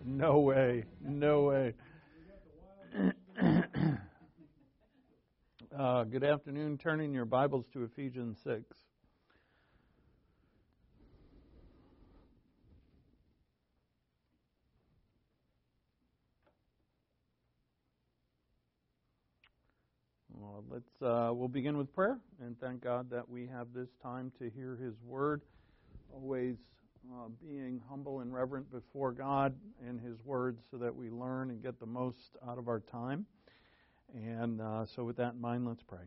No way. No way. Good afternoon. Turning your Bibles to Ephesians 6. Well, we'll begin with prayer and thank God that we have this time to hear His Word. Always being humble and reverent before God and His Word so that we learn and get the most out of our time. And so with that in mind, let's pray.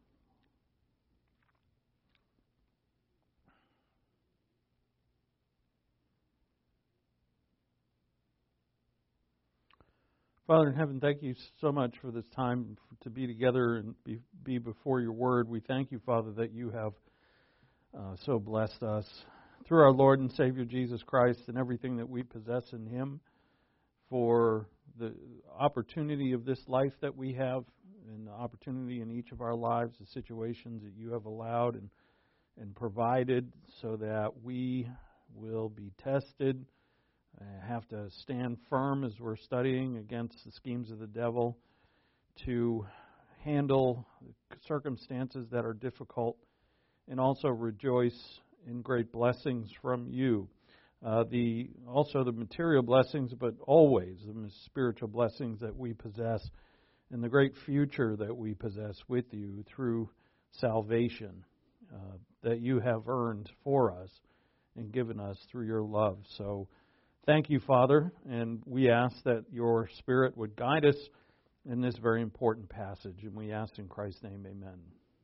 Father in heaven, thank you so much for this time to be together and be before your Word. We thank you, Father, that you have so blessed us through our Lord and Savior Jesus Christ and everything that we possess in Him, for the opportunity of this life that we have and the opportunity in each of our lives, the situations that you have allowed and provided so that we will be tested, have to stand firm as we're studying against the schemes of the devil, to handle circumstances that are difficult, and also rejoice in great blessings from you. Also the material blessings, but always the spiritual blessings that we possess, and the great future that we possess with you through salvation that you have earned for us and given us through your love. So thank you, Father, and we ask that your Spirit would guide us in this very important passage, and we ask in Christ's name, amen.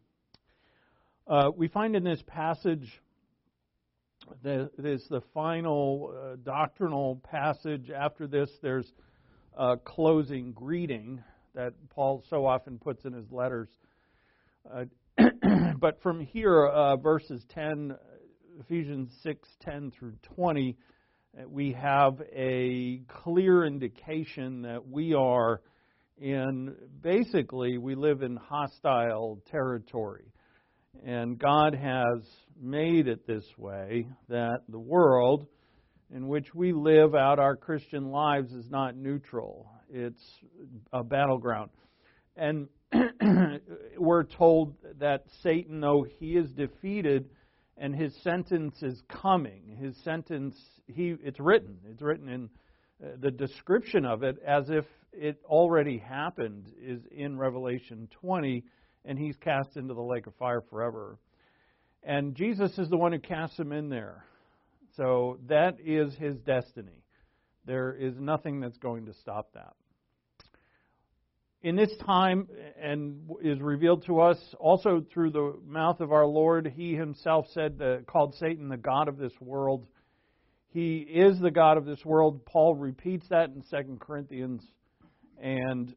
We find in this passage that it is the final doctrinal passage. After this, there's a closing greeting that Paul so often puts in his letters. But from here, verses 10, Ephesians 6:10 through 20, we have a clear indication that we are we live in hostile territory. And God has made it this way, that the world in which we live out our Christian lives is not neutral. It's a battleground. And we're told that Satan, though he is defeated and his sentence is coming, his sentence, it's written in the description of it as if it already happened, is in Revelation 20, and he's cast into the lake of fire forever. And Jesus is the one who casts him in there. So that is his destiny. There is nothing that's going to stop that. In this time, and is revealed to us also through the mouth of our Lord, He Himself called Satan the god of this world. He is the god of this world. Paul repeats that in 2 Corinthians. And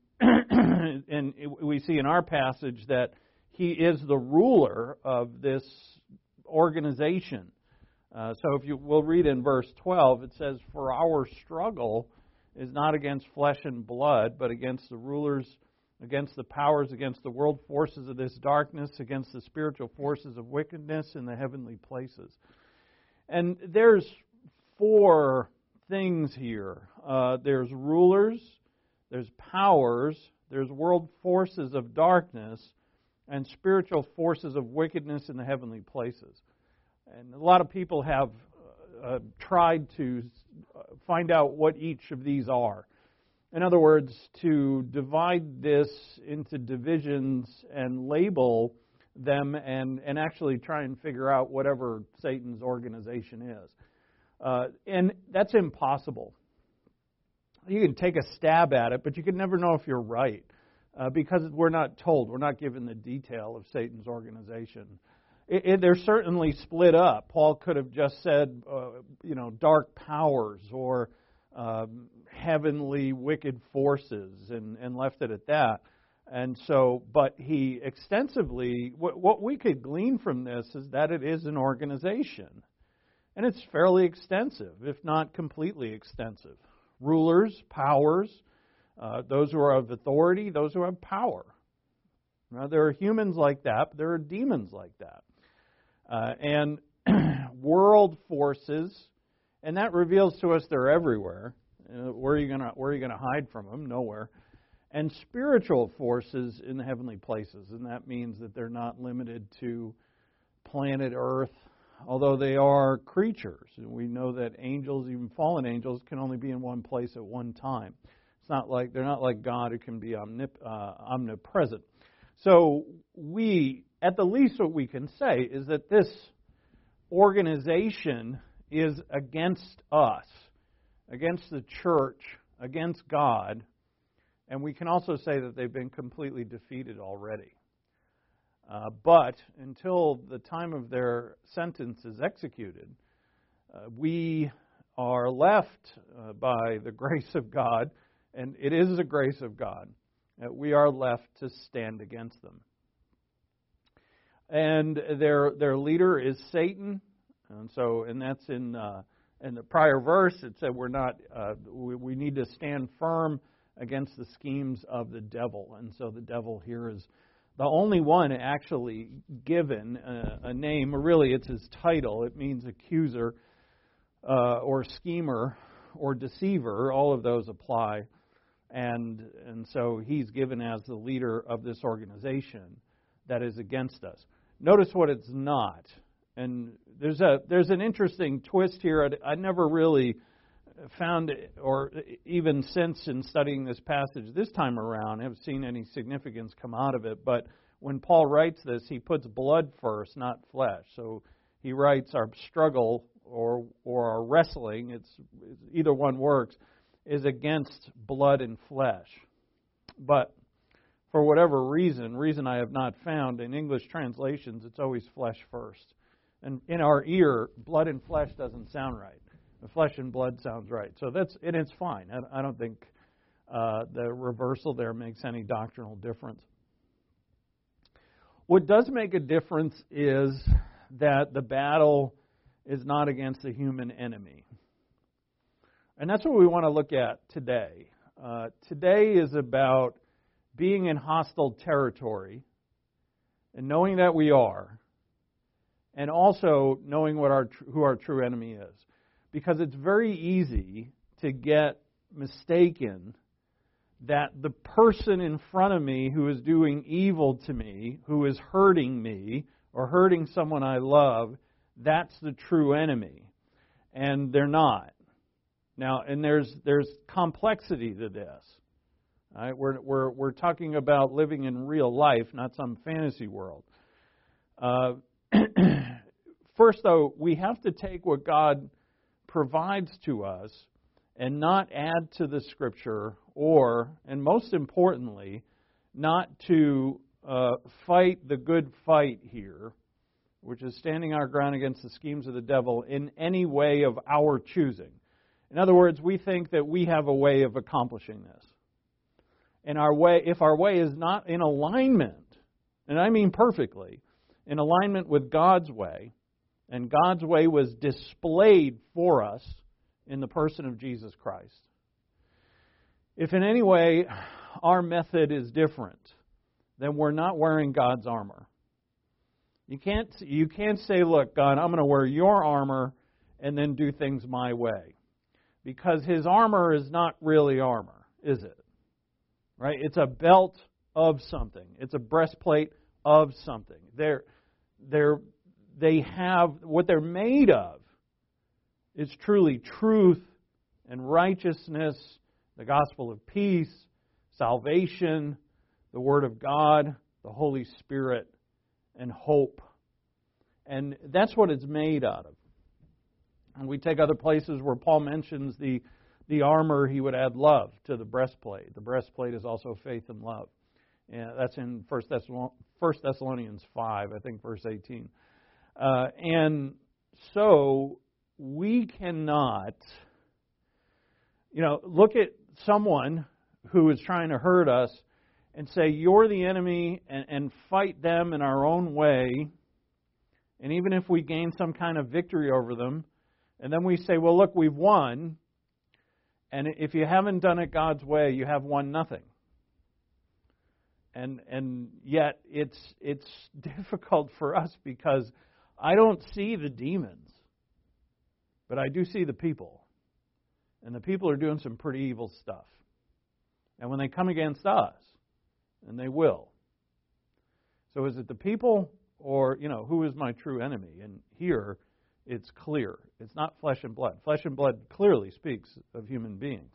we see in our passage that he is the ruler of this organization. So we'll read in verse 12, it says, "For our struggle is not against flesh and blood, but against the rulers, against the powers, against the world forces of this darkness, against the spiritual forces of wickedness in the heavenly places." And there's four things here. There's rulers, there's powers, there's world forces of darkness, and spiritual forces of wickedness in the heavenly places. And a lot of people have tried to find out what each of these are. In other words, to divide this into divisions and label them and actually try and figure out whatever Satan's organization is. And that's impossible. You can take a stab at it, but you can never know if you're right because we're not told. We're not given the detail of Satan's organization. They're certainly split up. Paul could have just said, dark powers or heavenly wicked forces and left it at that. And so, but he extensively, what we could glean from this is that it is an organization. And it's fairly extensive, if not completely extensive. Rulers, powers, those who are of authority, those who have power. Now, there are humans like that, but there are demons like that. And world forces, and that reveals to us they're everywhere. Where are you going to hide from them? Nowhere. And spiritual forces in the heavenly places, and that means that they're not limited to planet Earth, although they are creatures. And we know that angels, even fallen angels, can only be in one place at one time. They're not like God, who can be omnipresent. So at the least, what we can say is that this organization is against us, against the church, against God, and we can also say that they've been completely defeated already. But until the time of their sentence is executed, we are left by the grace of God, and it is the grace of God, that we are left to stand against them. And their leader is Satan, and that's in the prior verse. It said we need to stand firm against the schemes of the devil, and so the devil here is the only one actually given a name. Really, it's his title. It means accuser or schemer or deceiver. All of those apply, and so he's given as the leader of this organization that is against us. Notice what it's not. And there's an interesting twist here. I never really found, or even since in studying this passage this time around, have seen any significance come out of it. But when Paul writes this, he puts blood first, not flesh. So he writes our struggle or our wrestling, it's either one works, is against blood and flesh. But for whatever reason I have not found, in English translations, it's always flesh first. And in our ear, blood and flesh doesn't sound right. The flesh and blood sounds right. So it's fine. I don't think the reversal there makes any doctrinal difference. What does make a difference is that the battle is not against a human enemy. And that's what we want to look at today. Today is about being in hostile territory and knowing that we are, and also knowing who our true enemy is. Because it's very easy to get mistaken that the person in front of me who is doing evil to me, who is hurting me, or hurting someone I love, that's the true enemy. And they're not. Now, and there's complexity to this. Right? We're talking about living in real life, not some fantasy world. First, though, we have to take what God provides to us and not add to the Scripture, or, and most importantly, not to fight the good fight here, which is standing our ground against the schemes of the devil in any way of our choosing. In other words, we think that we have a way of accomplishing this. And if our way is not in alignment, and I mean perfectly, in alignment with God's way, and God's way was displayed for us in the person of Jesus Christ. If in any way our method is different, then we're not wearing God's armor. You can't say, look, God, I'm going to wear your armor and then do things my way. Because His armor is not really armor, is it? Right? It's a belt of something. It's a breastplate of something. They have, what they're made of is truly truth and righteousness, the gospel of peace, salvation, the Word of God, the Holy Spirit, and hope. And that's what it's made out of. And we take other places where Paul mentions the armor, he would add love to the breastplate. The breastplate is also faith and love. And that's in 1 Thessalonians 5, I think, verse 18. And so we cannot, look at someone who is trying to hurt us and say, you're the enemy, and fight them in our own way. And even if we gain some kind of victory over them, and then we say, well, look, we've won. And if you haven't done it God's way, you have won nothing. And yet it's difficult for us because I don't see the demons, but I do see the people. And the people are doing some pretty evil stuff. And when they come against us, and they will. So is it the people or, who is my true enemy? And here it's clear. It's not flesh and blood. Flesh and blood clearly speaks of human beings.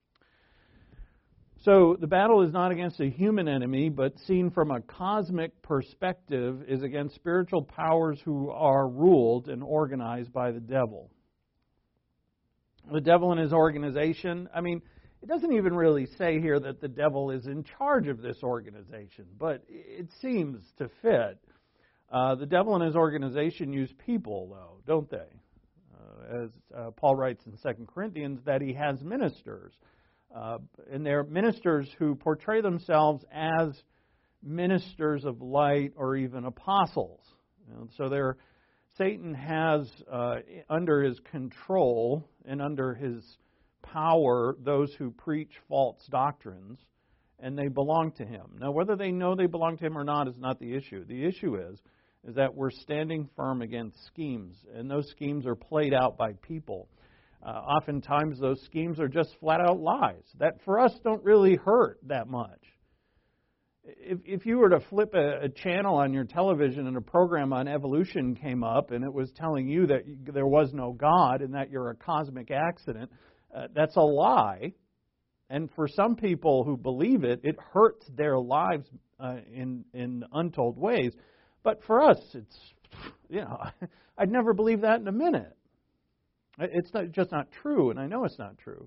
So the battle is not against a human enemy, but seen from a cosmic perspective is against spiritual powers who are ruled and organized by the devil. The devil and his organization, it doesn't even really say here that the devil is in charge of this organization, but it seems to fit. The devil and his organization use people, though, don't they? As Paul writes in 2 Corinthians, that he has ministers. And they're ministers who portray themselves as ministers of light or even apostles. So Satan has under his control and under his power those who preach false doctrines, and they belong to him. Now, whether they know they belong to him or not is not the issue. The issue is that we're standing firm against schemes, and those schemes are played out by people. Oftentimes, those schemes are just flat-out lies that for us don't really hurt that much. If you were to flip a channel on your television and a program on evolution came up and it was telling you that there was no God and that you're a cosmic accident, that's a lie. And for some people who believe it, it hurts their lives in untold ways. But for us, it's, I'd never believe that in a minute. It's just not true, and I know it's not true.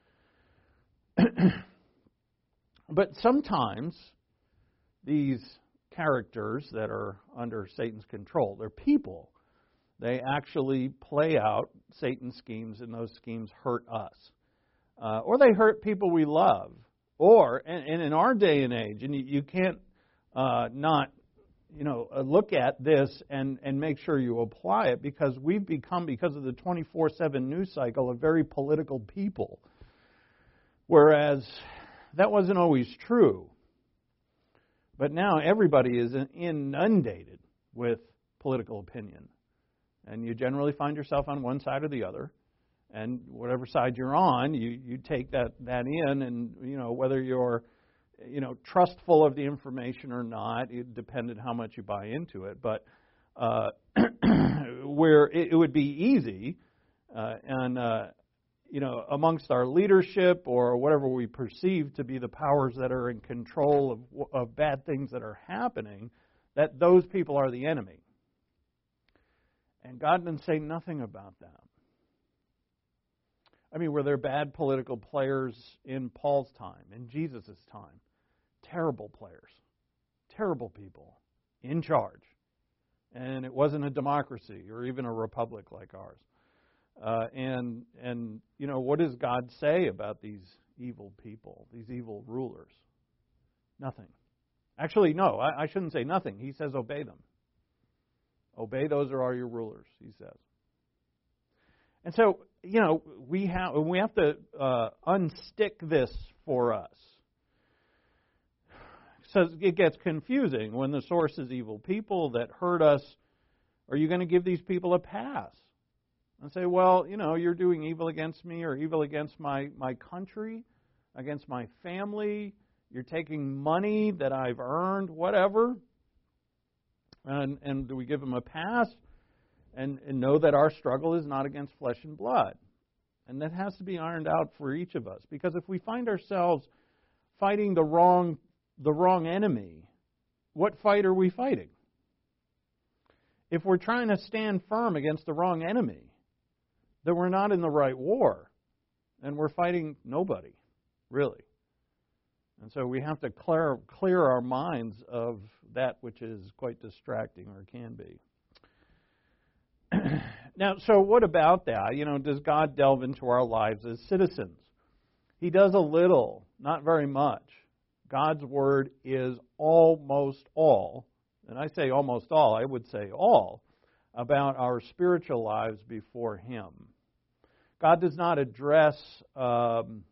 But sometimes these characters that are under Satan's control, they're people. They actually play out Satan's schemes, and those schemes hurt us. Or they hurt people we love. Or, and in our day and age, and you can't not look at this and make sure you apply it, because we've become, because of the 24/7 news cycle, a very political people. Whereas that wasn't always true. But now everybody is inundated with political opinion. And you generally find yourself on one side or the other. And whatever side you're on, you take that in, and whether you're trustful of the information or not, it depended how much you buy into it. But where it would be easy, amongst our leadership or whatever we perceive to be the powers that are in control of bad things that are happening, that those people are the enemy. And God didn't say nothing about that. Were there bad political players in Paul's time, in Jesus' time? Terrible players, terrible people in charge. And it wasn't a democracy or even a republic like ours. What does God say about these evil people, these evil rulers? Nothing. Actually, no, I shouldn't say nothing. He says obey them. Obey those who are your rulers, he says. And so, we have to unstick this for us. So it gets confusing when the source is evil people that hurt us. Are you going to give these people a pass? And say, well, you're doing evil against me or evil against my country, against my family. You're taking money that I've earned, whatever. And do we give them a pass? And know that our struggle is not against flesh and blood. And that has to be ironed out for each of us. Because if we find ourselves fighting the wrong enemy, what fight are we fighting? If we're trying to stand firm against the wrong enemy, then we're not in the right war. And we're fighting nobody, really. And so we have to clear our minds of that which is quite distracting, or can be. Now, so what about that? Does God delve into our lives as citizens? He does a little, not very much. God's Word is almost all, and I say almost all, I would say all, about our spiritual lives before Him. God does not address in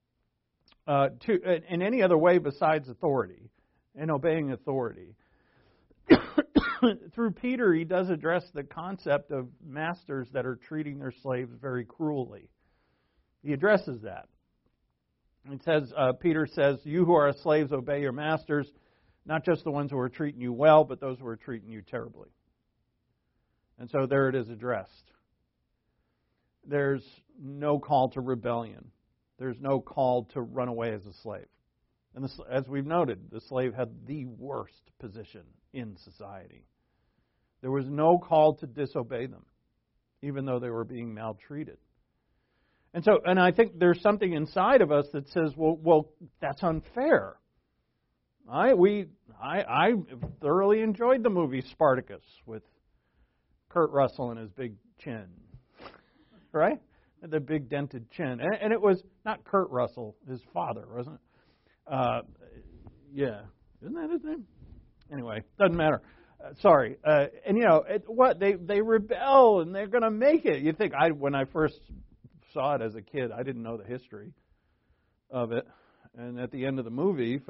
any other way besides authority and obeying authority. Through Peter, he does address the concept of masters that are treating their slaves very cruelly. He addresses that. It says, Peter says, you who are slaves, obey your masters, not just the ones who are treating you well, but those who are treating you terribly. And so there it is addressed. There's no call to rebellion. There's no call to run away as a slave. And as we've noted, the slave had the worst position in society. There was no call to disobey them, even though they were being maltreated. And I think there's something inside of us that says, well, that's unfair. I thoroughly enjoyed the movie Spartacus with Kurt Russell and his big chin, right? The big dented chin. And it was not Kurt Russell, his father, wasn't it? Yeah. Isn't that his name? Anyway, doesn't matter. Sorry. They rebel and they're going to make it. You think, when I first saw it as a kid, I didn't know the history of it. And at the end of the movie,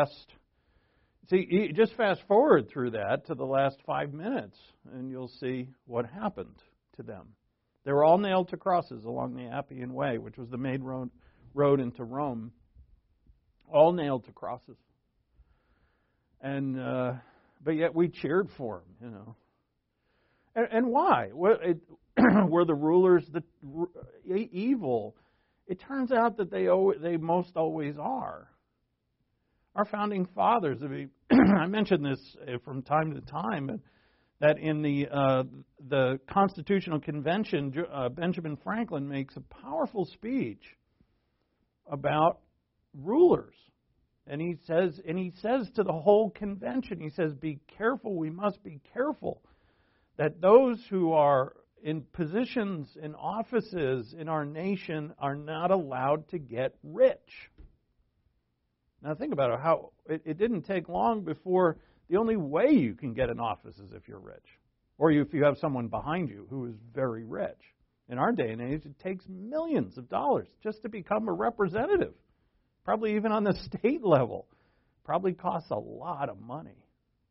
just fast forward through that to the last 5 minutes, and you'll see what happened to them. They were all nailed to crosses along the Appian Way, which was the main road into Rome. All nailed to crosses. And but yet we cheered for them, And why? Were the rulers evil? It turns out that they most always are. Our founding fathers, I mention this from time to time, that in the Constitutional Convention, Benjamin Franklin makes a powerful speech about rulers. And he says to the whole convention, he says, be careful, we must be careful that those who are in positions, in offices in our nation are not allowed to get rich. Now think about it, how it didn't take long before the only way you can get an office is if you're rich. Or if you have someone behind you who is very rich. In our day and age, it takes millions of dollars just to become a representative. Probably even on the state level. Probably costs a lot of money.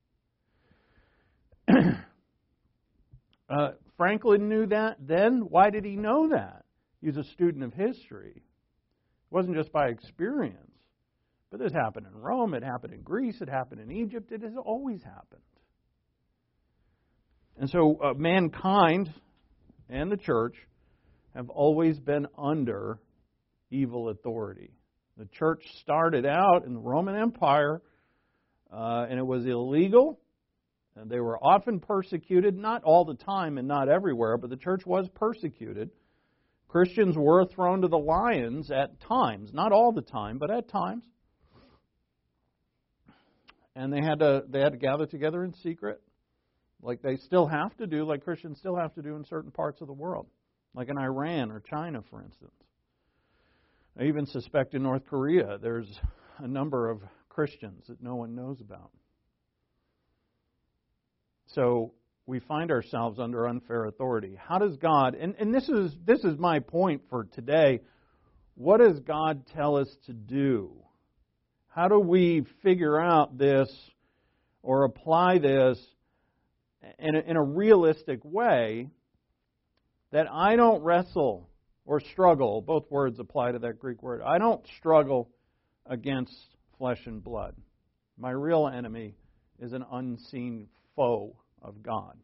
Franklin knew that then. Why did he know that? He was a student of history. It wasn't just by experience. But this happened in Rome, it happened in Greece, it happened in Egypt, it has always happened. And so mankind and the church have always been under evil authority. The church started out in the Roman Empire, and it was illegal, and they were often persecuted, not all the time and not everywhere, but the church was persecuted. Christians were thrown to the lions at times, not all the time, but at times. And they had to gather together in secret, like they still have to do, like Christians still have to do in certain parts of the world, like in Iran or China, for instance. I even suspect in North Korea there's a number of Christians that no one knows about. So we find ourselves under unfair authority. How does God, and this is my point for today, what does God tell us to do? How do we figure out this or apply this in a realistic way that I don't wrestle or struggle, both words apply to that Greek word, I don't struggle against flesh and blood. My real enemy is an unseen foe of God.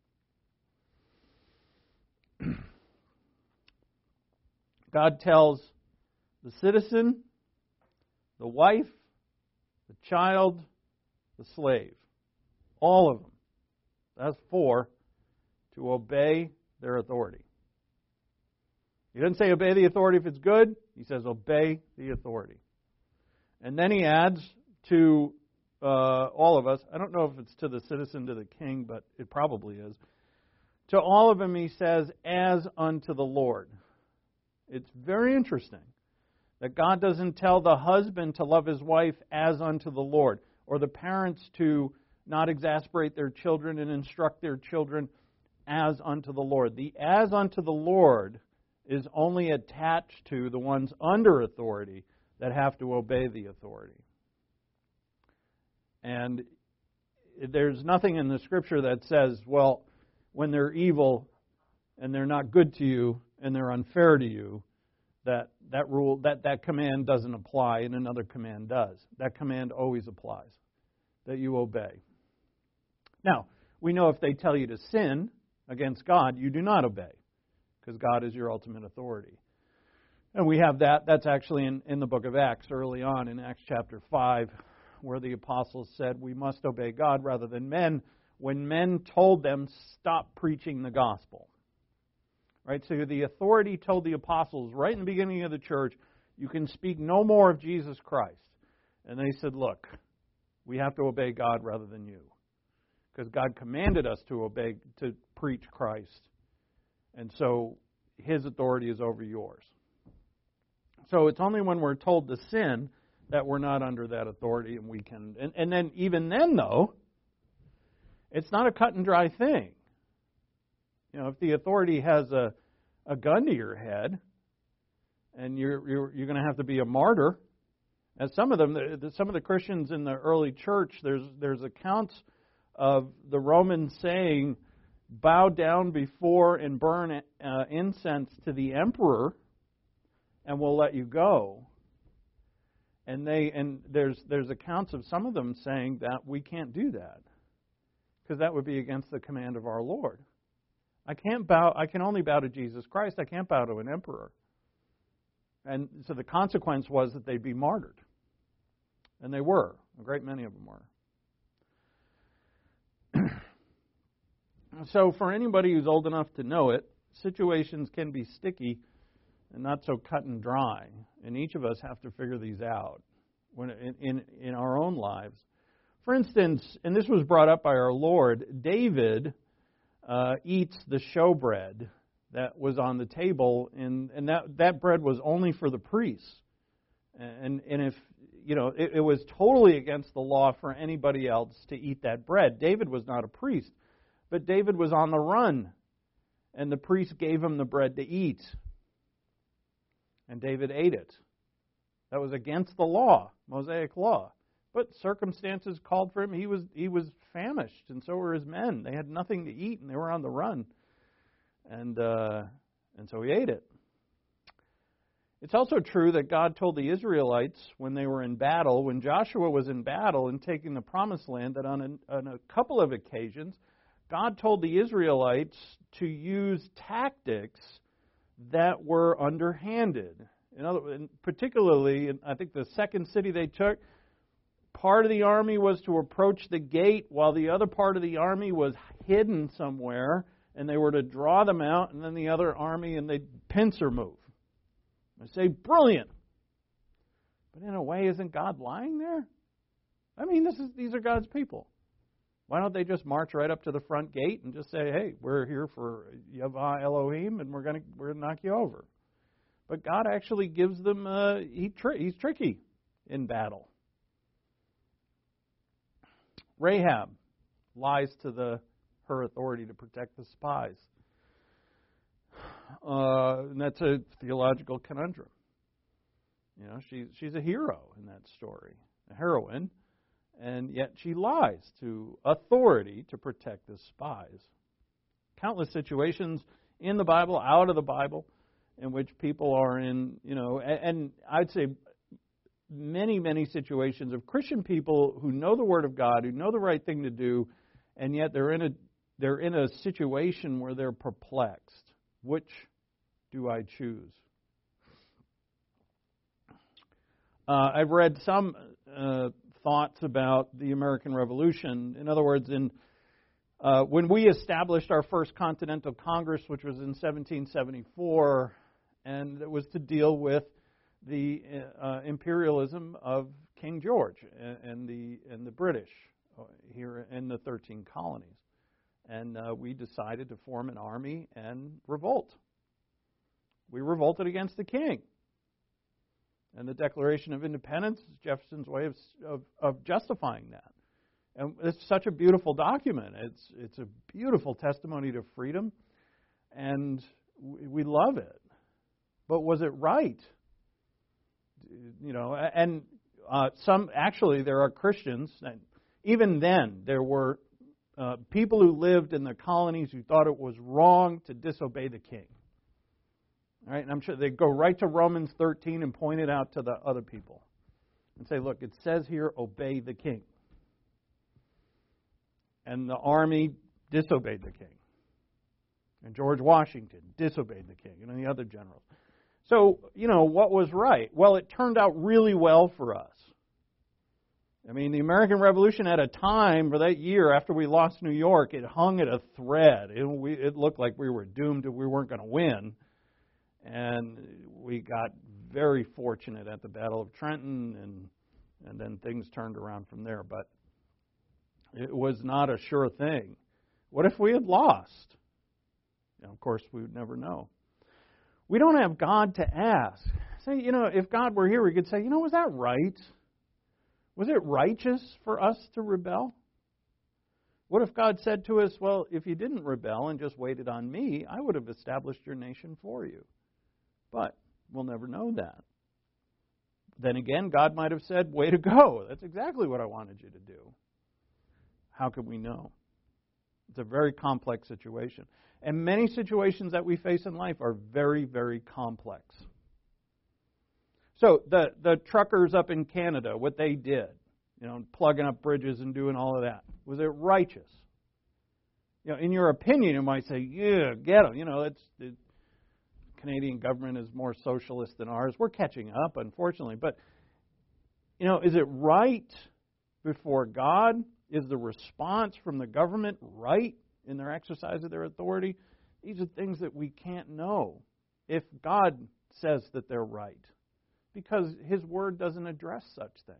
God tells the citizen, the wife, the child, the slave, all of them, that's 4, to obey their authority. He doesn't say obey the authority if it's good. He says obey the authority. And then he adds to all of us, I don't know if it's to the citizen, to the king, but it probably is. To all of them he says, as unto the Lord. It's very interesting that God doesn't tell the husband to love his wife as unto the Lord, or the parents to not exasperate their children and instruct their children as unto the Lord. The as unto the Lord is only attached to the ones under authority that have to obey the authority. And there's nothing in the Scripture that says, well, when they're evil and they're not good to you and they're unfair to you, that rule, that command doesn't apply and another command does. That command always applies, that you obey. Now, we know if they tell you to sin against God, you do not obey, because God is your ultimate authority. And we have that. That's actually in the book of Acts, early on in Acts chapter 5, where the apostles said we must obey God rather than men, when men told them, stop preaching the gospel. Right? So the authority told the apostles right in the beginning of the church, you can speak no more of Jesus Christ. And they said, look, we have to obey God rather than you. Because God commanded us to obey, to preach Christ. And so His authority is over yours. So it's only when we're told to sin that we're not under that authority and we can. And then, even then, though, it's not a cut and dry thing. You know, if the authority has a gun to your head, and you're going to have to be a martyr, as some of the Christians in the early church, there's accounts of the Romans saying, bow down before and burn incense to the emperor, and we'll let you go. And there's accounts of some of them saying that we can't do that, because that would be against the command of our Lord. I can only bow to Jesus Christ. I can't bow to an emperor. And so the consequence was that they'd be martyred. And they were. A great many of them were. So for anybody who's old enough to know it, situations can be sticky and not so cut and dry. And each of us have to figure these out when in our own lives. For instance, and this was brought up by our Lord, David eats the showbread that was on the table, and that bread was only for the priests. And if, you know, it was totally against the law for anybody else to eat that bread. David was not a priest, but David was on the run, and the priest gave him the bread to eat. And David ate it. That was against the law, Mosaic law. But circumstances called for him. He was famished, and so were his men. They had nothing to eat, and they were on the run. And so he ate it. It's also true that God told the Israelites when they were in battle, when Joshua was in battle and taking the promised land, that on a couple of occasions, God told the Israelites to use tactics that were underhanded. Particularly, I think the second city they took, part of the army was to approach the gate while the other part of the army was hidden somewhere, and they were to draw them out, and then the other army, and they'd pincer move. I say, brilliant. But in a way, isn't God lying there? I mean, these are God's people. Why don't they just march right up to the front gate and just say, hey, we're here for Yahweh Elohim, and we're going to knock you over. But God actually gives them, he's tricky in battle. Rahab lies to her authority to protect the spies. And that's a theological conundrum. You know, she's a hero in that story, a heroine, and yet she lies to authority to protect the spies. Countless situations in the Bible, out of the Bible, in which people are in, you know, and I'd say many, many situations of Christian people who know the Word of God, who know the right thing to do, and yet they're in a situation where they're perplexed. Which do I choose? I've read some thoughts about the American Revolution. In other words, when we established our first Continental Congress, which was in 1774, and it was to deal with the imperialism of King George and the British here in the 13 colonies. And we decided to form an army and revolt. We revolted against the king. And the Declaration of Independence is Jefferson's way of justifying that. And it's such a beautiful document. It's a beautiful testimony to freedom, and we love it. But was it right? You know, and there are Christians, and even then there were people who lived in the colonies who thought it was wrong to disobey the king. All right, and I'm sure they go right to Romans 13 and point it out to the other people and say, look, it says here, obey the king. And the army disobeyed the king. And George Washington disobeyed the king, and the other generals. So, what was right? Well, it turned out really well for us. I mean, the American Revolution at a time for that year after we lost New York, it hung at a thread. It looked like we were doomed if we weren't going to win. And we got very fortunate at the Battle of Trenton, and then things turned around from there. But it was not a sure thing. What if we had lost? Of course, we would never know. We don't have God to ask. Say, if God were here, we could say, was that right? Was it righteous for us to rebel? What if God said to us, well, if you didn't rebel and just waited on me, I would have established your nation for you. But we'll never know that. Then again, God might have said, way to go. That's exactly what I wanted you to do. How could we know? It's a very complex situation. And many situations that we face in life are very, very complex. So the truckers up in Canada, what they did, plugging up bridges and doing all of that, was it righteous? In your opinion, you might say, yeah, get them. The Canadian government is more socialist than ours. We're catching up, unfortunately. But, is it right before God? Is the response from the government right in their exercise of their authority? These are things that we can't know if God says that they're right, because His Word doesn't address such things.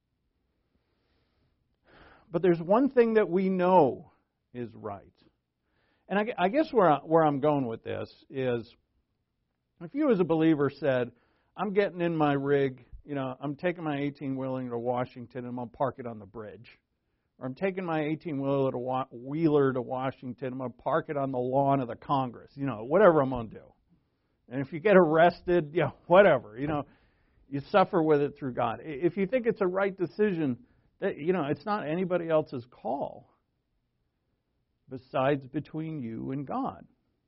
But there's one thing that we know is right. And I guess where I'm going with this is, if you as a believer said, I'm getting in my rig, I'm taking my 18-wheeler to Washington and I'm going to park it on the bridge. Or I'm taking my 18-wheeler to Washington, I'm going to park it on the lawn of the Congress. Whatever I'm going to do. And if you get arrested, whatever. You suffer with it through God. If you think it's a right decision, that it's not anybody else's call besides between you and God.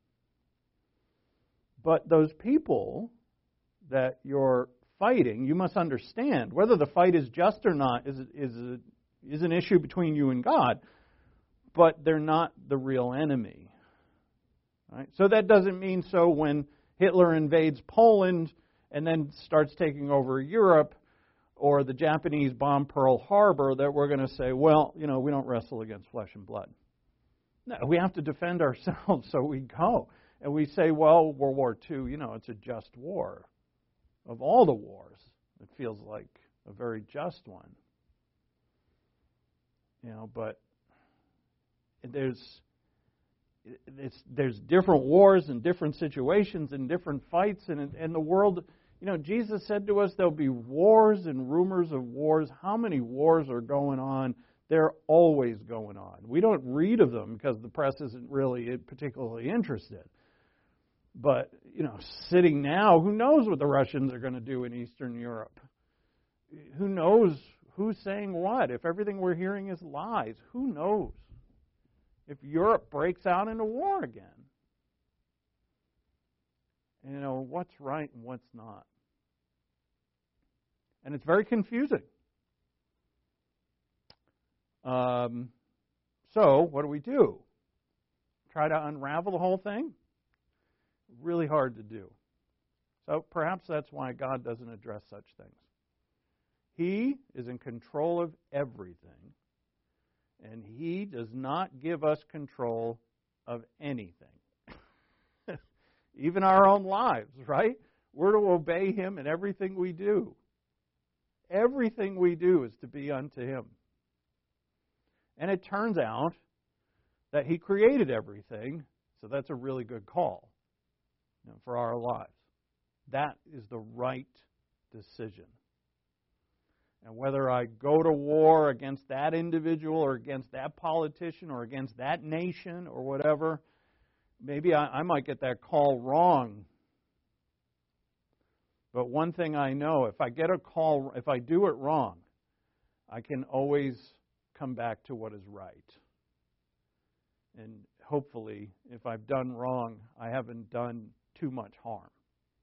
But those people that you're fighting, you must understand whether the fight is just or not is an issue between you and God, but they're not the real enemy. Right? So that doesn't mean so when Hitler invades Poland and then starts taking over Europe, or the Japanese bomb Pearl Harbor, that we're going to say, well, we don't wrestle against flesh and blood. No, we have to defend ourselves, so we go. And we say, well, World War II, it's a just war. Of all the wars, it feels like a very just one. But there's different wars and different situations and different fights, and the world, Jesus said to us there'll be wars and rumors of wars. How many wars are going on? They're always going on. We don't read of them because the press isn't really particularly interested. But, sitting now, who knows what the Russians are going to do in Eastern Europe? Who knows who's saying what? If everything we're hearing is lies, who knows? If Europe breaks out into war again. What's right and what's not. And it's very confusing. So, what do? Try to unravel the whole thing? Really hard to do. So perhaps that's why God doesn't address such things. He is in control of everything, and He does not give us control of anything. Even our own lives, right? We're to obey Him in everything we do. Everything we do is to be unto Him. And it turns out that He created everything, so that's a really good call for our lives. That is the right decision. And whether I go to war against that individual or against that politician or against that nation or whatever, maybe I might get that call wrong. But one thing I know, if I get a call, if I do it wrong, I can always come back to what is right. And hopefully, if I've done wrong, I haven't done too much harm.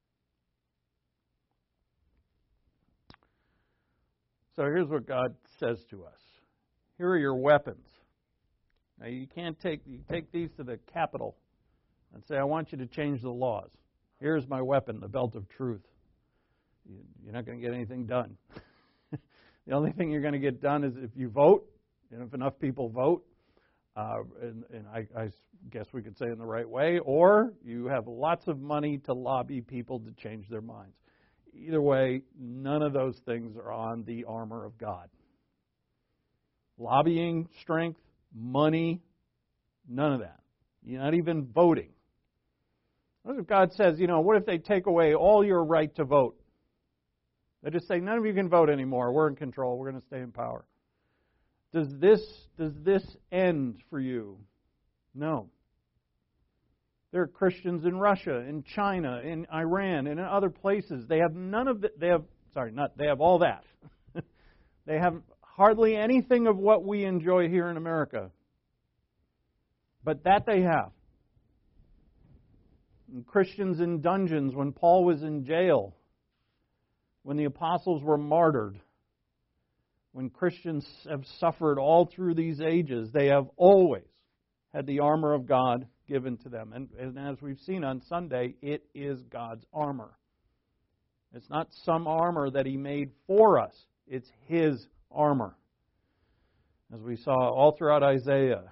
So here's what God says to us. Here are your weapons. Now you take these to the Capitol and say, I want you to change the laws. Here's my weapon, the belt of truth. You're not going to get anything done. The only thing you're going to get done is if you vote, and if enough people vote, and I guess we could say in the right way, or you have lots of money to lobby people to change their minds. Either way, none of those things are on the armor of God. Lobbying, strength, money, none of that. You're not even voting. What if God says, what if they take away all your right to vote? They just say, none of you can vote anymore. We're in control. We're going to stay in power. Does this end for you? No. There are Christians in Russia, in China, in Iran, and in other places. They have none of it. They have all that. They have hardly anything of what we enjoy here in America. But that they have. And Christians in dungeons, when Paul was in jail, when the apostles were martyred, when Christians have suffered all through these ages, they have always had the armor of God given to them. And as we've seen on Sunday, it is God's armor. It's not some armor that He made for us. It's His armor. As we saw all throughout Isaiah.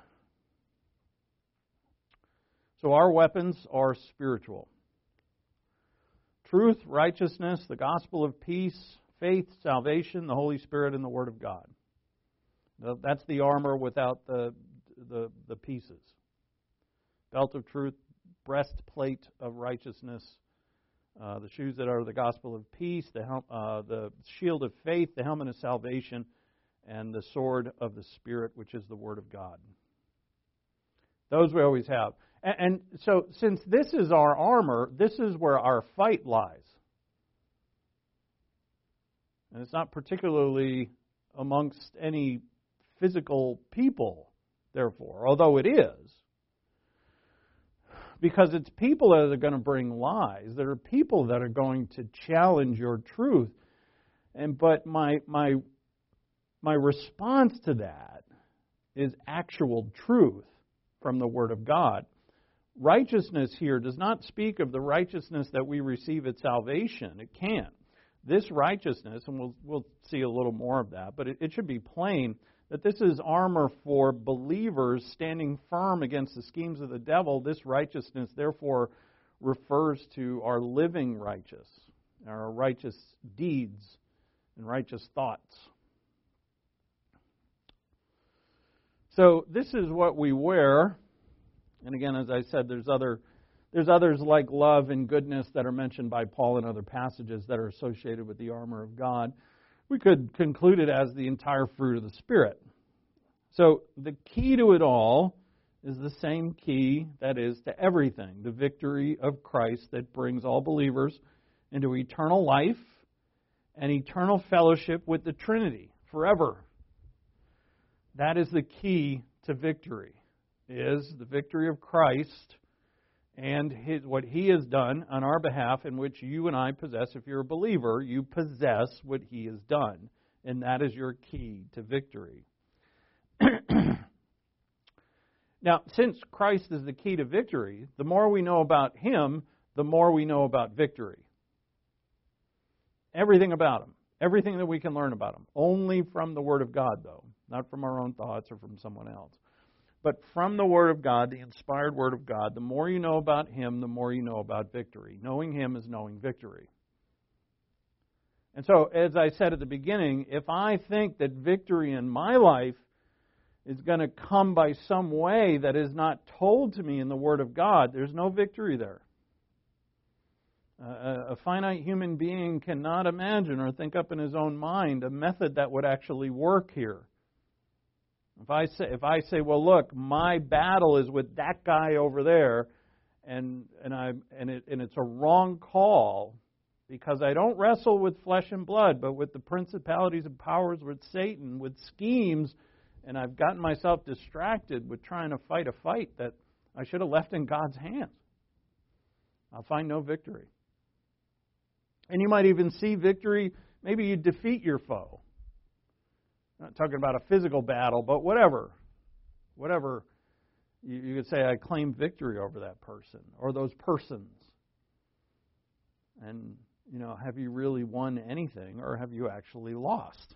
So our weapons are spiritual. Truth, righteousness, the gospel of peace, faith, salvation, the Holy Spirit, and the Word of God. That's the armor without the pieces. Belt of truth, breastplate of righteousness, the shoes that are the gospel of peace, the shield of faith, the helmet of salvation, and the sword of the Spirit, which is the Word of God. Those we always have. And so, since this is our armor, this is where our fight lies. And it's not particularly amongst any physical people, therefore, although it is. Because it's people that are going to bring lies. There are people that are going to challenge your truth. But my response to that is actual truth from the Word of God. Righteousness here does not speak of the righteousness that we receive at salvation. It can't. This righteousness, and we'll see a little more of that, but it should be plain that this is armor for believers standing firm against the schemes of the devil. This righteousness, therefore, refers to our living righteous, our righteous deeds and righteous thoughts. So this is what we wear. And again, as I said, there's others like love and goodness that are mentioned by Paul in other passages that are associated with the armor of God. We could conclude it as the entire fruit of the Spirit. So the key to it all is the same key that is to everything, the victory of Christ that brings all believers into eternal life and eternal fellowship with the Trinity forever. That is the key to victory, is the victory of Christ and what He has done on our behalf, in which you and I possess. If you're a believer, you possess what He has done, and that is your key to victory. Now, since Christ is the key to victory, the more we know about Him, the more we know about victory. Everything about Him. Everything that we can learn about Him. Only from the Word of God, though. Not from our own thoughts or from someone else. But from the Word of God, the inspired Word of God, the more you know about Him, the more you know about victory. Knowing Him is knowing victory. And so, as I said at the beginning, if I think that victory in my life is going to come by some way that is not told to me in the Word of God, there's no victory there. A finite human being cannot imagine or think up in his own mind a method that would actually work here. If I say, well, look, my battle is with that guy over there, and it's a wrong call, because I don't wrestle with flesh and blood, but with the principalities and powers, with Satan, with schemes, and I've gotten myself distracted with trying to fight a fight that I should have left in God's hands, I'll find no victory. And you might even see victory, maybe you defeat your foe. I'm not talking about a physical battle, but whatever. Whatever. You could say, I claim victory over that person or those persons. And, have you really won anything or have you actually lost?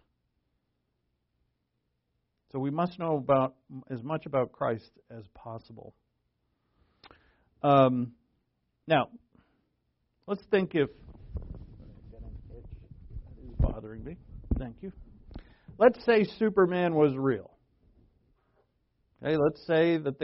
So we must know about as much about Christ as possible. Now, let's think if... That is bothering me. Thank you. Let's say Superman was real. Okay, let's say that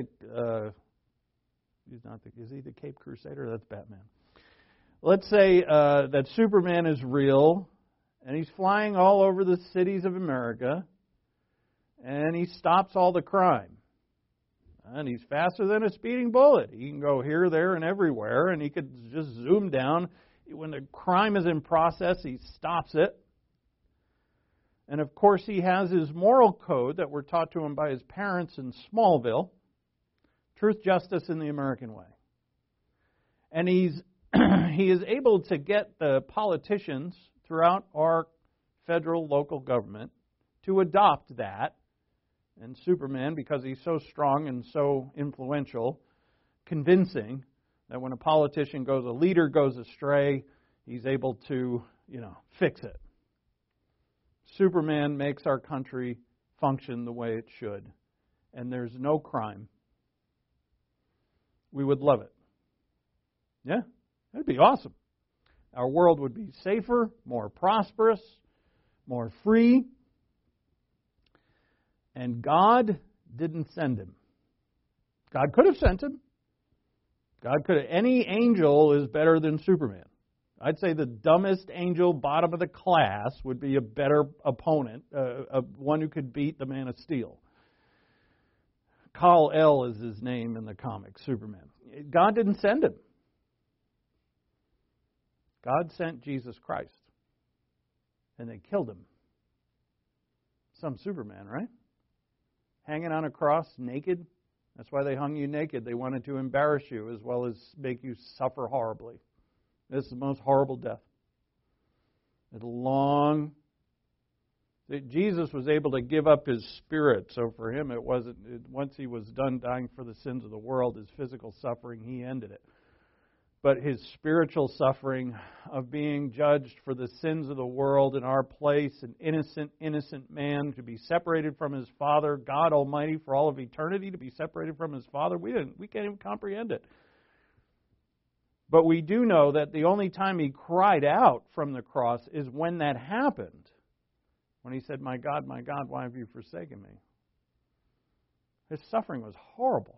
is he the Cape Crusader? That's Batman. Let's say that Superman is real, and he's flying all over the cities of America, and he stops all the crime. And he's faster than a speeding bullet. He can go here, there, and everywhere, and he could just zoom down. When the crime is in process, he stops it. And of course, he has his moral code that were taught to him by his parents in Smallville. Truth, justice, in the American way. And he is able to get the politicians throughout our federal, local government to adopt that. And Superman, because he's so strong and so influential, convincing, that when a leader goes astray, he's able to, fix it. Superman makes our country function the way it should, and there's no crime. We would love it. Yeah, that'd be awesome. Our world would be safer, more prosperous, more free. And God didn't send him. God could have sent him. Any angel is better than Superman. I'd say the dumbest angel, bottom of the class, would be a better opponent, one who could beat the Man of Steel. Kal-El is his name in the comics, Superman. God didn't send him. God sent Jesus Christ. And they killed him. Some Superman, right? Hanging on a cross, naked. That's why they hung you naked. They wanted to embarrass you as well as make you suffer horribly. This is the most horrible death. It's long. Jesus was able to give up his spirit, so for him it wasn't. Once he was done dying for the sins of the world, his physical suffering, he ended it. But his spiritual suffering of being judged for the sins of the world in our place, an innocent man to be separated from his Father, God Almighty for all of eternity to be separated from his Father, we can't even comprehend it. But we do know that the only time he cried out from the cross is when that happened. When he said, my God, why have you forsaken me? His suffering was horrible.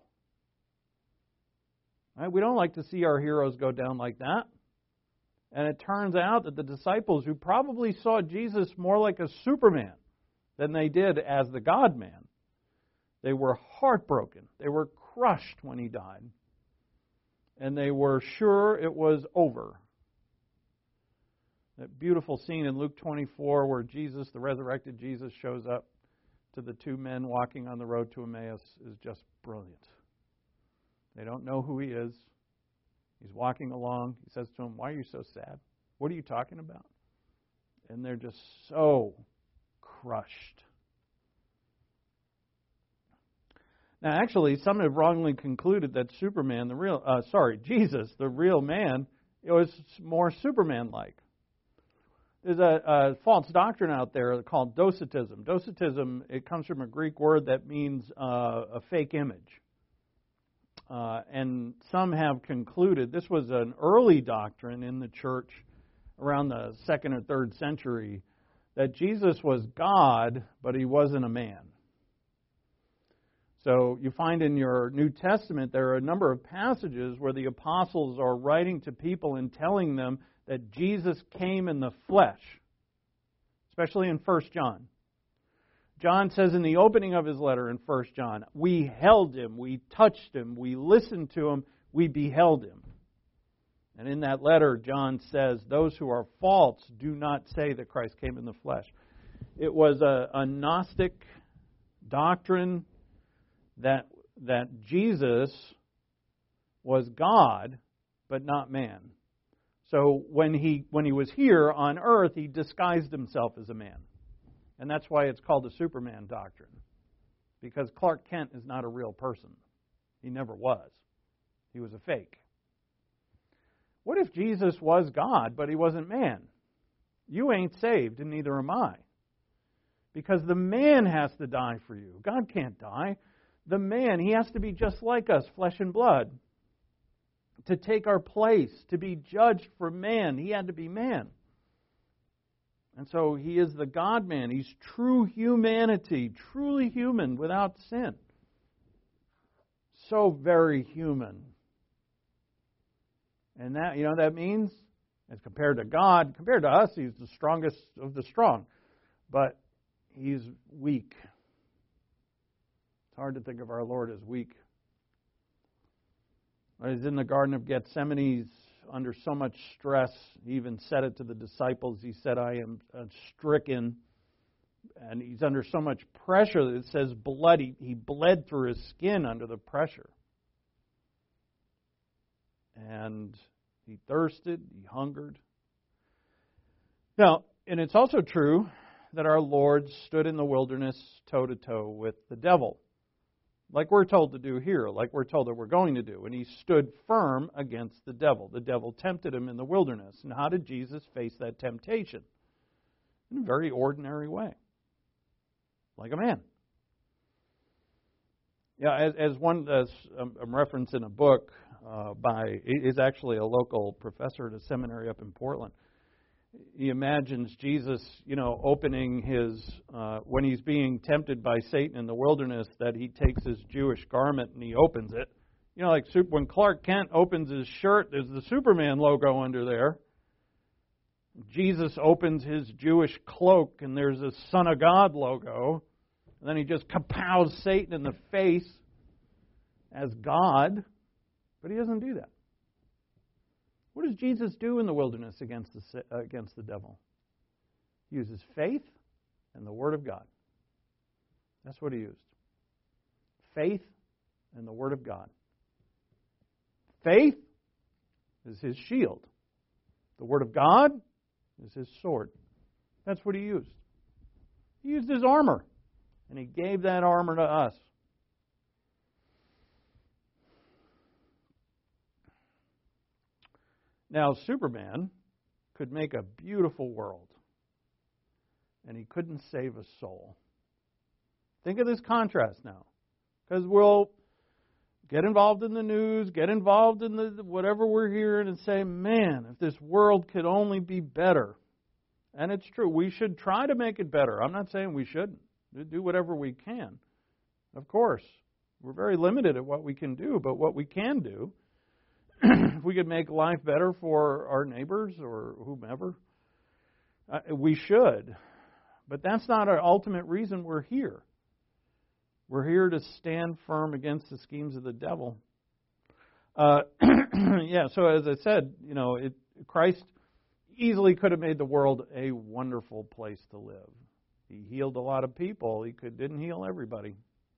Right? We don't like to see our heroes go down like that. And it turns out that the disciples, who probably saw Jesus more like a Superman than they did as the God-man, they were heartbroken. They were crushed when he died. And they were sure it was over. That beautiful scene in Luke 24 where Jesus, the resurrected Jesus, shows up to the two men walking on the road to Emmaus is just brilliant. They don't know who he is. He's walking along. He says to them, why are you so sad? What are you talking about? And they're just so crushed. Now, actually, some have wrongly concluded that Jesus, the real man, it was more Superman-like. There's a false doctrine out there called Docetism. Docetism, it comes from a Greek word that means a fake image. And some have concluded, this was an early doctrine in the church around the 2nd or 3rd century, that Jesus was God, but he wasn't a man. So you find in your New Testament there are a number of passages where the apostles are writing to people and telling them that Jesus came in the flesh, especially in 1 John. John says in the opening of his letter in 1 John, we held him, we touched him, we listened to him, we beheld him. And in that letter, John says, those who are false do not say that Christ came in the flesh. It was a Gnostic doctrine that Jesus was God, but not man. So when he was here on earth, he disguised himself as a man. And that's why it's called the Superman doctrine. Because Clark Kent is not a real person. He never was. He was a fake. What if Jesus was God, but he wasn't man? You ain't saved, and neither am I. Because the man has to die for you. God can't die. The man, he has to be just like us, flesh and blood. To take our place, to be judged for man, he had to be man. And so he is the God-man. He's true humanity, truly human, without sin. So very human. And that, that means, as compared to God, compared to us, he's the strongest of the strong. But he's weak. It's hard to think of our Lord as weak. When he's in the Garden of Gethsemane, he's under so much stress. He even said it to the disciples. He said, I am stricken. And he's under so much pressure that it says blood. He bled through his skin under the pressure. And he thirsted. He hungered. Now, and it's also true that our Lord stood in the wilderness toe-to-toe with the devil. Like we're told to do here, like we're told that we're going to do. And he stood firm against the devil. The devil tempted him in the wilderness. And how did Jesus face that temptation? In a very ordinary way. Like a man. Yeah, as one reference in a book is actually a local professor at a seminary up in Portland. He imagines Jesus, opening his, when he's being tempted by Satan in the wilderness, that he takes his Jewish garment and he opens it. Like when Clark Kent opens his shirt, there's the Superman logo under there. Jesus opens his Jewish cloak and there's a Son of God logo. And then he just kapows Satan in the face as God. But he doesn't do that. What does Jesus do in the wilderness against the devil? He uses faith and the Word of God. That's what he used. Faith and the Word of God. Faith is his shield. The Word of God is his sword. That's what he used. He used his armor, and he gave that armor to us. Now, Superman could make a beautiful world, and he couldn't save a soul. Think of this contrast now, because we'll get involved in the news, get involved in the whatever we're hearing, and say, man, if this world could only be better. And it's true, we should try to make it better. I'm not saying we shouldn't. Do whatever we can. Of course, we're very limited at what we can do, but what we can do, if we could make life better for our neighbors or whomever, we should. But that's not our ultimate reason we're here. We're here to stand firm against the schemes of the devil. So as I said, Christ easily could have made the world a wonderful place to live. He healed a lot of people. He didn't heal everybody.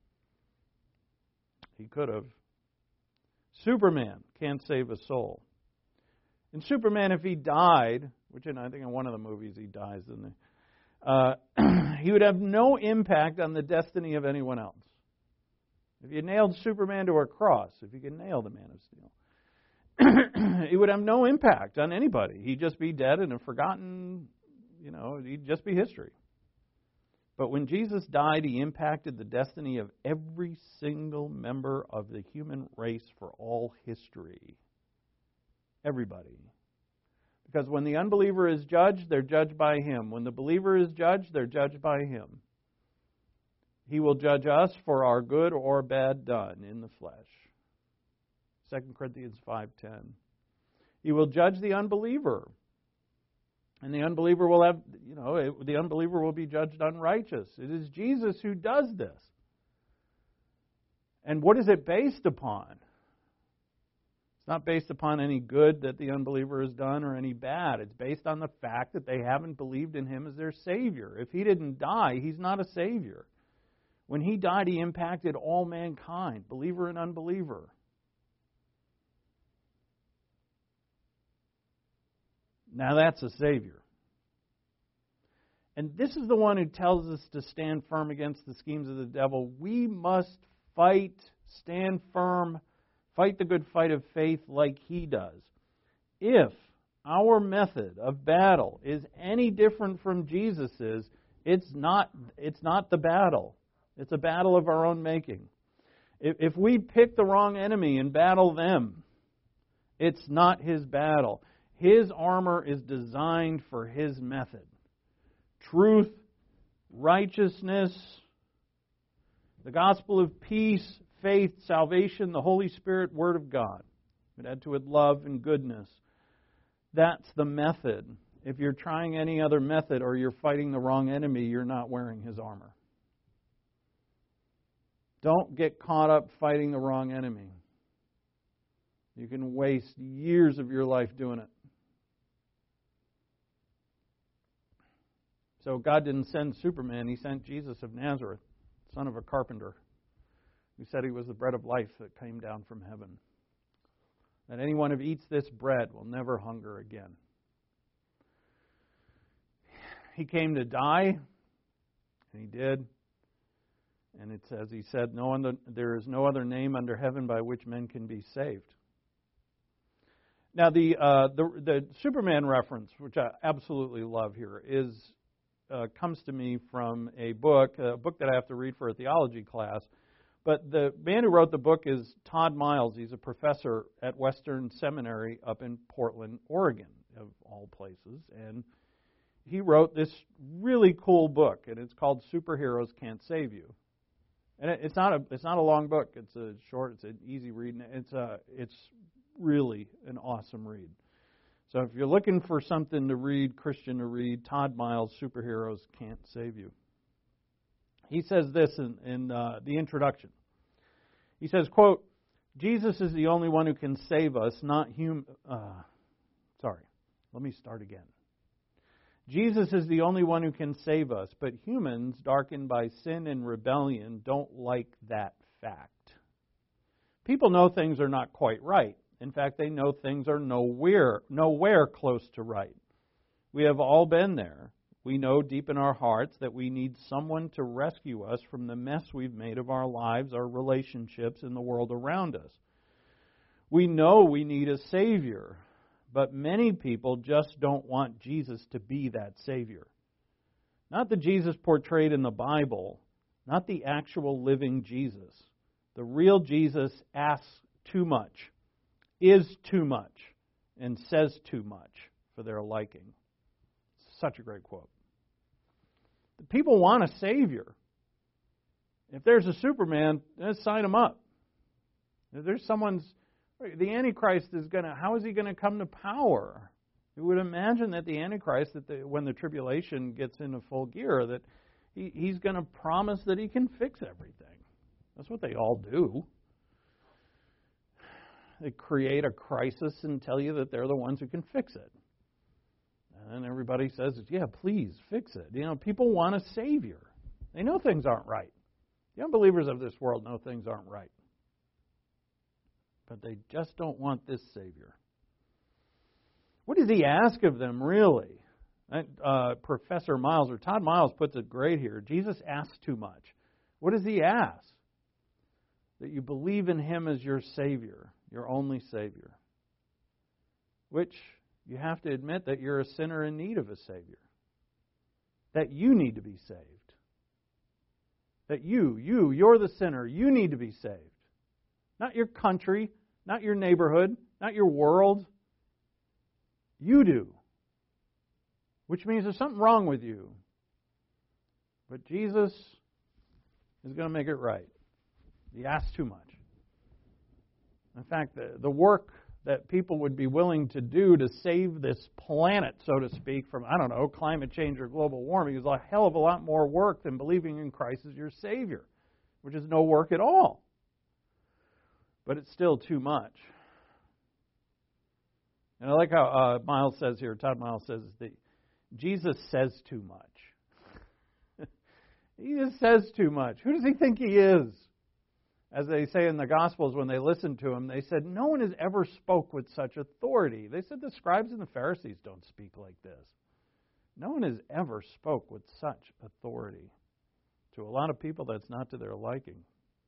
He could have. Superman can't save a soul. And Superman, if he died, which I think in one of the movies he dies, doesn't he? He would have no impact on the destiny of anyone else. If you nailed Superman to a cross, if you could nail the Man of Steel, it would have no impact on anybody. He'd just be dead and a forgotten, he'd just be history. But when Jesus died, he impacted the destiny of every single member of the human race for all history. Everybody. Because when the unbeliever is judged, they're judged by him. When the believer is judged, they're judged by him. He will judge us for our good or bad done in the flesh. 2 Corinthians 5:10. He will judge the unbeliever. And the unbeliever will the unbeliever will be judged unrighteous. It is Jesus who does this. And what is it based upon? It's not based upon any good that the unbeliever has done or any bad. It's based on the fact that they haven't believed in him as their Savior. If he didn't die, he's not a Savior. When he died, he impacted all mankind, believer and unbeliever. Now that's a Savior. And this is the one who tells us to stand firm against the schemes of the devil. We must fight, stand firm, fight the good fight of faith like he does. If our method of battle is any different from Jesus's, it's not the battle. It's a battle of our own making. If we pick the wrong enemy and battle them, it's not his battle. His armor is designed for his method. Truth, righteousness, the gospel of peace, faith, salvation, the Holy Spirit, Word of God. But add to it love and goodness. That's the method. If you're trying any other method or you're fighting the wrong enemy, you're not wearing his armor. Don't get caught up fighting the wrong enemy. You can waste years of your life doing it. So God didn't send Superman. He sent Jesus of Nazareth, son of a carpenter, who said he was the bread of life that came down from heaven. That anyone who eats this bread will never hunger again. He came to die, and he did. And it says, he said, there is no other name under heaven by which men can be saved. Now, the Superman reference, which I absolutely love here, comes to me from a book that I have to read for a theology class. But the man who wrote the book is Todd Miles. He's a professor at Western Seminary up in Portland, Oregon, of all places. And he wrote this really cool book, and it's called Superheroes Can't Save You. And it's not a long book. It's an easy read. And it's really an awesome read. So if you're looking for something to read, Christian to read, Todd Miles, Superheroes Can't Save You. He says this in the introduction. He says, quote, Jesus is the only one who can save us, not human. Let me start again. Jesus is the only one who can save us, but humans, darkened by sin and rebellion, don't like that fact. People know things are not quite right. In fact, they know things are nowhere close to right. We have all been there. We know deep in our hearts that we need someone to rescue us from the mess we've made of our lives, our relationships, and the world around us. We know we need a Savior, but many people just don't want Jesus to be that Savior. Not the Jesus portrayed in the Bible, not the actual living Jesus. The real Jesus asks too much, is too much, and says too much for their liking. Such a great quote. The people want a Savior. If there's a Superman, let's sign him up. If there's the Antichrist how is he going to come to power? You would imagine that the Antichrist, when the tribulation gets into full gear, that he's going to promise that he can fix everything. That's what they all do. They create a crisis and tell you that they're the ones who can fix it. And everybody says, yeah, please fix it. People want a Savior. They know things aren't right. The unbelievers of this world know things aren't right. But they just don't want this Savior. What does he ask of them, really? Professor Miles, or Todd Miles, puts it great here. Jesus asks too much. What does he ask? That you believe in him as your Savior, your only Savior. Which you have to admit that you're a sinner in need of a Savior. That you need to be saved. That you're the sinner. You need to be saved. Not your country, not your neighborhood, not your world. You do. Which means there's something wrong with you. But Jesus is going to make it right. He asks too much. In fact, the work that people would be willing to do to save this planet, so to speak, from, climate change or global warming is a hell of a lot more work than believing in Christ as your Savior, which is no work at all. But it's still too much. And I like how Miles says here, Todd Miles says, that Jesus says too much. He just says too much. Who does he think he is? As they say in the Gospels, when they listened to him, they said, no one has ever spoke with such authority. They said the scribes and the Pharisees don't speak like this. No one has ever spoke with such authority. To a lot of people, that's not to their liking.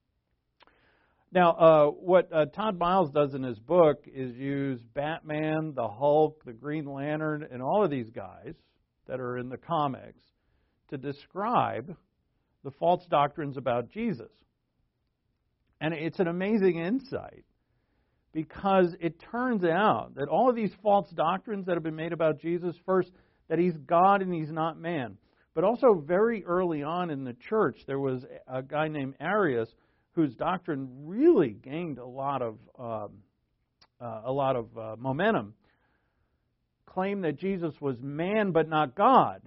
Now, what Todd Miles does in his book is use Batman, the Hulk, the Green Lantern, and all of these guys that are in the comics to describe the false doctrines about Jesus. And it's an amazing insight because it turns out that all of these false doctrines that have been made about Jesus, first, that he's God and he's not man. But also very early on in the church, there was a guy named Arius whose doctrine really gained a lot of momentum. Claimed that Jesus was man but not God.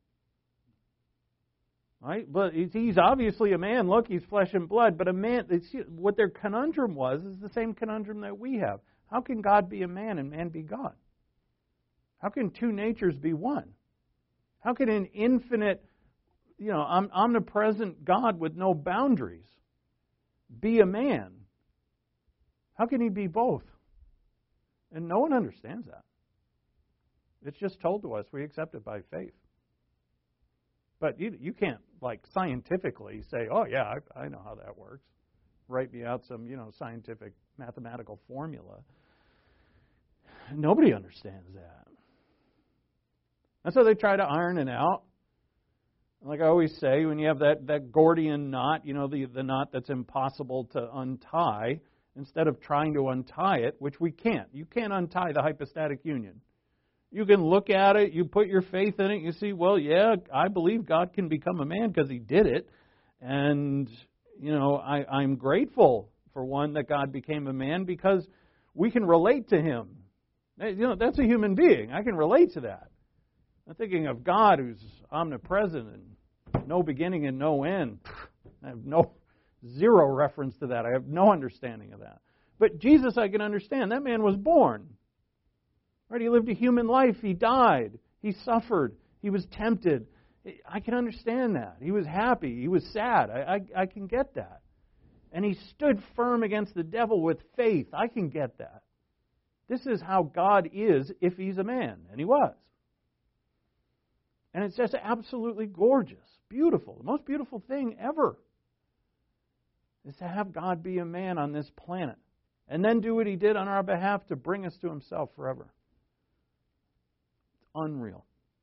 Right? But he's obviously a man. Look, he's flesh and blood. But a man, what their conundrum was is the same conundrum that we have. How can God be a man and man be God? How can two natures be one? How can an infinite, omnipresent God with no boundaries be a man? How can he be both? And no one understands that. It's just told to us. We accept it by faith. But you can't, scientifically say, oh, yeah, I know how that works. Write me out some, scientific mathematical formula. Nobody understands that. And so they try to iron it out. Like I always say, when you have that Gordian knot, the knot that's impossible to untie, instead of trying to untie it, which we can't. You can't untie the hypostatic union. You can look at it, you put your faith in it, you see, well, yeah, I believe God can become a man because he did it. And, I'm grateful, for one, that God became a man because we can relate to him. That's a human being. I can relate to that. I'm thinking of God who's omnipresent and no beginning and no end. I have zero reference to that. I have no understanding of that. But Jesus I can understand. That man was born. Right? He lived a human life. He died. He suffered. He was tempted. I can understand that. He was happy. He was sad. I can get that. And he stood firm against the devil with faith. I can get that. This is how God is if he's a man. And he was. And it's just absolutely gorgeous, beautiful. The most beautiful thing ever is to have God be a man on this planet and then do what he did on our behalf to bring us to himself forever. It's unreal.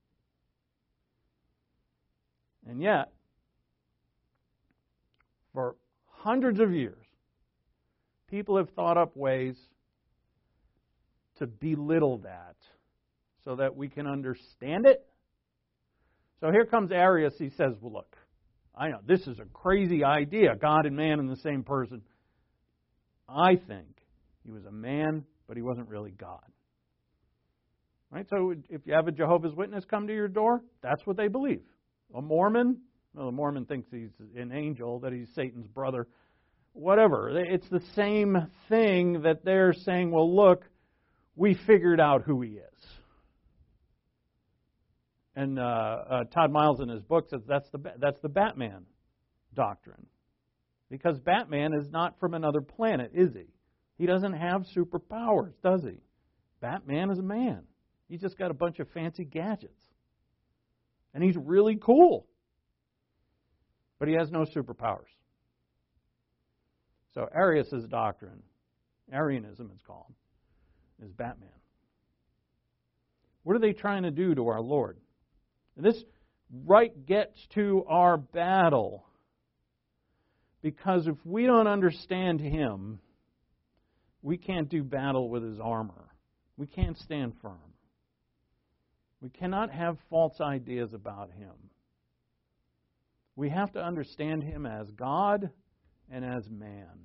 And yet, for hundreds of years, people have thought up ways to belittle that so that we can understand it. So here comes Arius. He says, well, look, I know this is a crazy idea, God and man in the same person. I think he was a man, but he wasn't really God. Right? So if you have a Jehovah's Witness come to your door, that's what they believe. A Mormon, well, the Mormon thinks he's an angel, that he's Satan's brother. Whatever. It's the same thing that they're saying, well, look, we figured out who he is. And Todd Miles in his book says that's the Batman doctrine. Because Batman is not from another planet, is he? He doesn't have superpowers, does he? Batman is a man. He's just got a bunch of fancy gadgets. And he's really cool. But he has no superpowers. So Arius' doctrine, Arianism it's called, is Batman. What are they trying to do to our Lord? And this right gets to our battle. Because if we don't understand him, we can't do battle with his armor. We can't stand firm. We cannot have false ideas about him. We have to understand him as God and as man.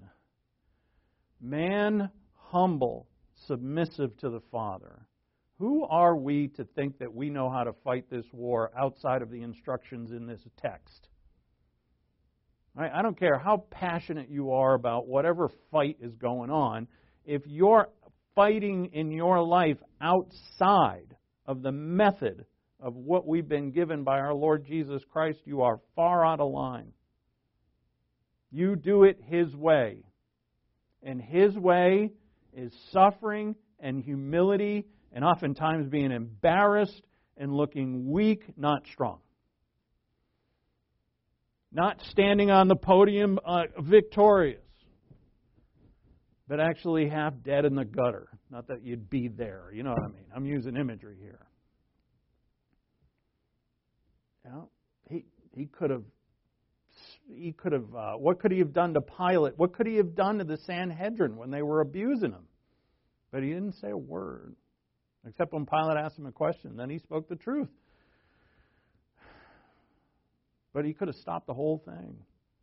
Man, humble, submissive to the Father. Who are we to think that we know how to fight this war outside of the instructions in this text? Right? I don't care how passionate you are about whatever fight is going on. If you're fighting in your life outside of the method of what we've been given by our Lord Jesus Christ, you are far out of line. You do it his way. And his way is suffering and humility and oftentimes being embarrassed and looking weak, not strong. Not standing on the podium victorious, but actually half dead in the gutter. Not that you'd be there, you know what I mean. I'm using imagery here. You know, he could have, what could he have done to Pilate? What could he have done to the Sanhedrin when they were abusing him? But he didn't say a word, except when Pilate asked him a question. Then he spoke the truth. But he could have stopped the whole thing.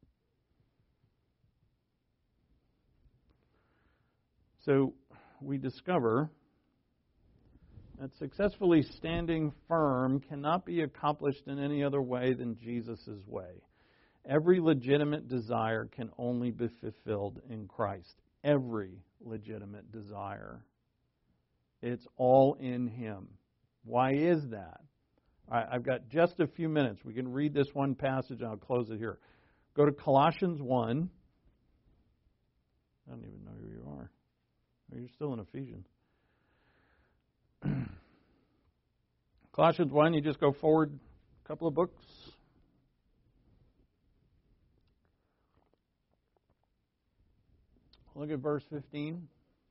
So we discover that successfully standing firm cannot be accomplished in any other way than Jesus' way. Every legitimate desire can only be fulfilled in Christ. Every legitimate desire. It's all in Him. Why is that? All right, I've got just a few minutes. We can read this one passage and I'll close it here. Go to Colossians 1. I don't even know who you are. You're still in Ephesians. Colossians 1, you just go forward a couple of books. Look at verse 15.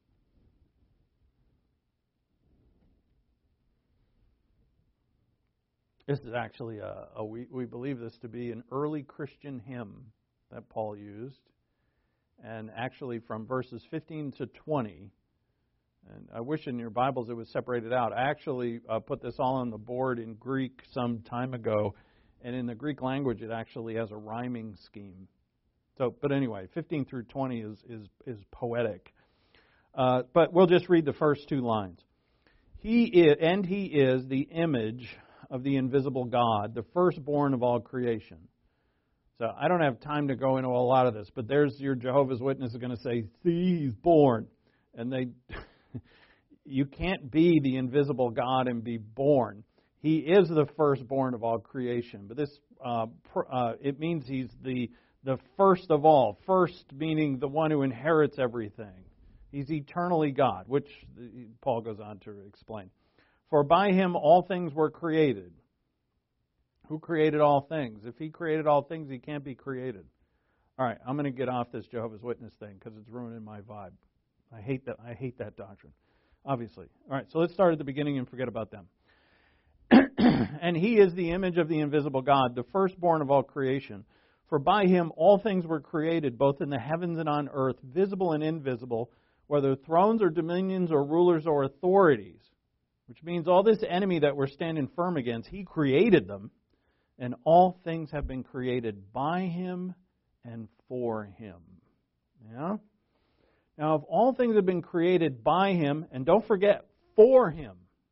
This is actually we believe this to be an early Christian hymn that Paul used. And actually from verses 15 to 20, and I wish in your Bibles it was separated out. I actually put this all on the board in Greek some time ago, and in the Greek language it actually has a rhyming scheme. So, but anyway, 15 through 20 is poetic. But we'll just read the first two lines. He is the image of the invisible God, the firstborn of all creation. So I don't have time to go into a lot of this, but there's your Jehovah's Witness is going to say, see, he's born. And you can't be the invisible God and be born. He is the firstborn of all creation. But this it means he's the first of all. First meaning the one who inherits everything. He's eternally God, which Paul goes on to explain. For by him all things were created. Who created all things? If he created all things, he can't be created. All right, I'm going to get off this Jehovah's Witness thing because it's ruining my vibe. I hate that doctrine, obviously. All right, so let's start at the beginning and forget about them. And he is the image of the invisible God, the firstborn of all creation. For by him all things were created, both in the heavens and on earth, visible and invisible, whether thrones or dominions or rulers or authorities. Which means all this enemy that we're standing firm against, he created them. And all things have been created by him and for him. Yeah? Now, if all things have been created by him, and don't forget, for him,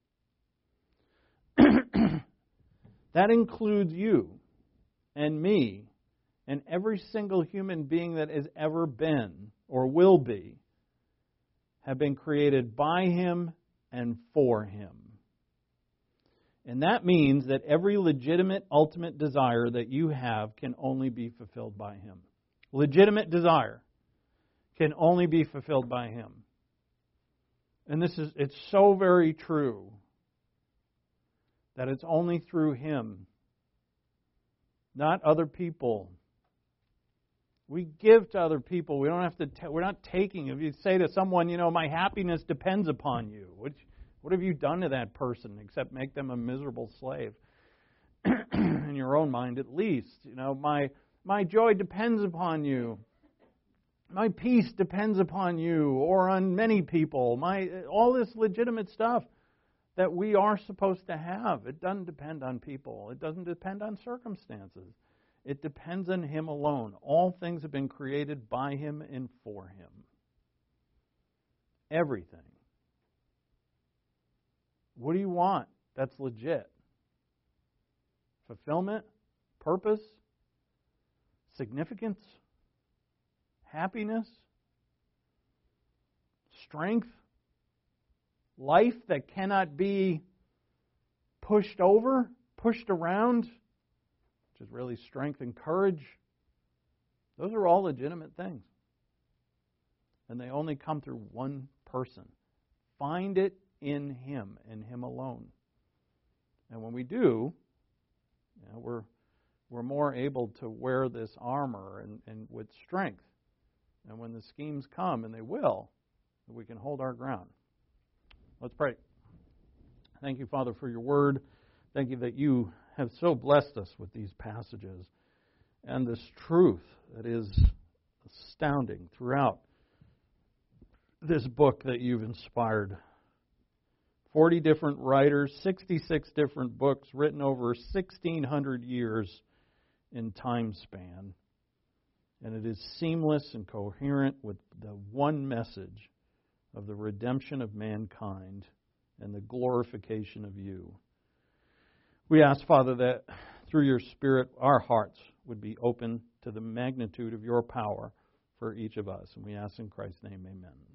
that includes you and me and every single human being that has ever been or will be, have been created by him and for him. And that means that every legitimate, ultimate desire that you have can only be fulfilled by him. Legitimate desire can only be fulfilled by him. And it's so very true that it's only through him, not other people. We give to other people. We don't have to. We're not taking. If you say to someone, my happiness depends upon you, what have you done to that person except make them a miserable slave? In your own mind, at least. My joy depends upon you. My peace depends upon you, or on many people. All this legitimate stuff that we are supposed to have. It doesn't depend on people. It doesn't depend on circumstances. It depends on him alone. All things have been created by him and for him. Everything. What do you want that's legit? Fulfillment? Purpose? Significance? Happiness? Strength? Life that cannot be pushed over, pushed around, which is really strength and courage. Those are all legitimate things. And they only come through one person. Find it in him and him alone. And when we do, we're more able to wear this armor and with strength. And when the schemes come, and they will, we can hold our ground. Let's pray. Thank you, Father, for your word. Thank you that you have so blessed us with these passages and this truth that is astounding throughout this book that you've inspired. 40 different writers, 66 different books written over 1,600 years in time span. And it is seamless and coherent with the one message of the redemption of mankind and the glorification of you. We ask, Father, that through your Spirit, our hearts would be open to the magnitude of your power for each of us. And we ask in Christ's name, amen.